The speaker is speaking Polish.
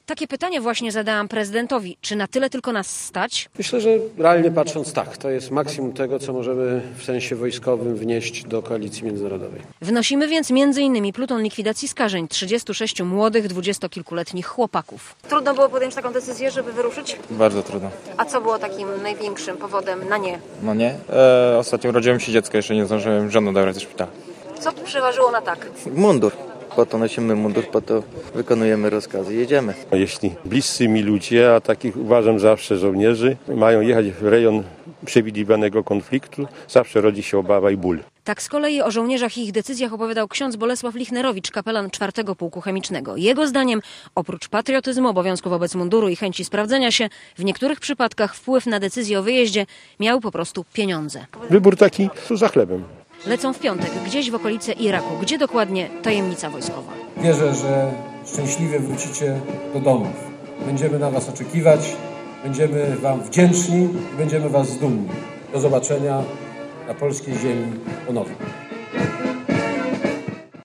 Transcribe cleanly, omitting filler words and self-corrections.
Takie pytanie właśnie zadałam prezydentowi. Czy na tyle tylko nas stać? Myślę, że realnie patrząc tak, to jest maksimum tego, co możemy w sensie wojskowym wnieść do koalicji międzynarodowej. Wnosimy więc m.in. pluton likwidacji skażeń 36 młodych, 20-kilkuletnich chłopaków. Trudno było podjąć taką decyzję, żeby wyruszyć? Bardzo trudno. A co było takim największym powodem na nie? No nie. Ostatnio urodziłem się dziecko, jeszcze nie zdążyłem żonę dobrać ze szpitala. Co przeważyło na tak? Mundur. Po to nosimy mundur, po to wykonujemy rozkazy. Jedziemy. Jeśli bliscy mi ludzie, a takich uważam zawsze żołnierzy, mają jechać w rejon przewidywanego konfliktu, zawsze rodzi się obawa i ból. Tak z kolei o żołnierzach i ich decyzjach opowiadał ksiądz Bolesław Lichnerowicz, kapelan 4. Pułku Chemicznego. Jego zdaniem, oprócz patriotyzmu, obowiązku wobec munduru i chęci sprawdzenia się, w niektórych przypadkach wpływ na decyzję o wyjeździe miały po prostu pieniądze. Wybór taki za chlebem. Lecą w piątek, gdzieś w okolice Iraku. Gdzie dokładnie? Tajemnica wojskowa. Wierzę, że szczęśliwie wrócicie do domów. Będziemy na Was oczekiwać, będziemy Wam wdzięczni i będziemy Was dumni. Do zobaczenia na polskiej ziemi ponownie.